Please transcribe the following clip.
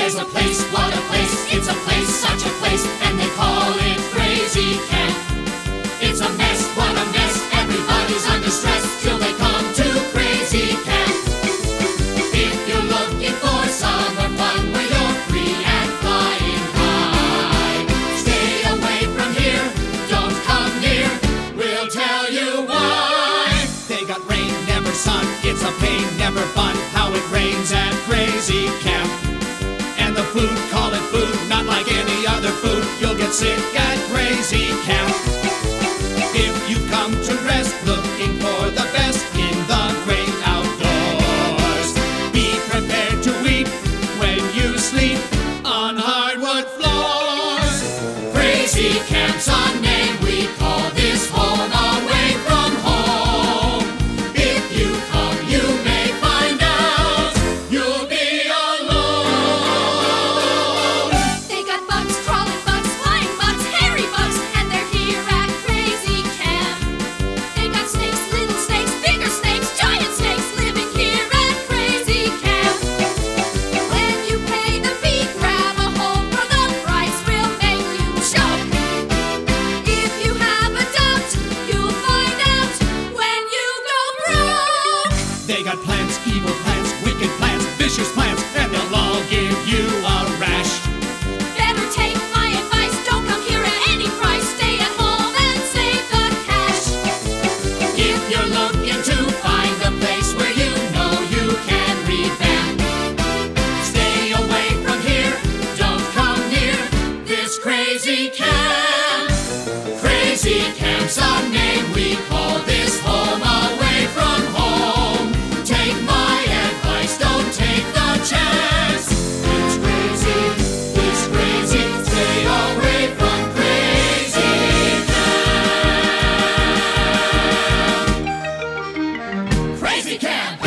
There's a place, what a place, it's a place, such a place, and they call it Crazy Camp. It's a mess, what a mess, everybody's under stress till they come to Crazy Camp. If you're looking for summer fun where you're free and flying high, stay away from here, don't come near, we'll tell you why. They got rain, never sun, it's a pain, never fun, how it rains at Crazy Camp. And the food, call it food, not like any other food, you'll get sick at Crazy Camp. If you come to rest, looking for the best in the great outdoors, be prepared to weep when you sleep on hardwood floors. Crazy Camp's a name, we call this home away from home. If you come, you may find out you'll be alone. They got bugs, crawling bugs, flying bugs, hairy bugs, and they're here at Crazy Camp. They got snakes, little snakes, bigger snakes, giant snakes living here at Crazy Camp. When you pay the fee, grab a hold for the price will make you choke. If you have a doubt, you'll find out when you go broke. They got plants, evil plants, wicked plants, vicious plants, and they'll all give you a rash. Better take my advice, don't come here at any price. Stay at home and save the cash. If you're looking to find a place where you know you can revamp, stay away from here, don't come near this Crazy Camp. Crazy Camp's a name, we call this home away from home. Take my advice, don't take the chance. It's crazy, stay away from Crazy Camp. Crazy Camp!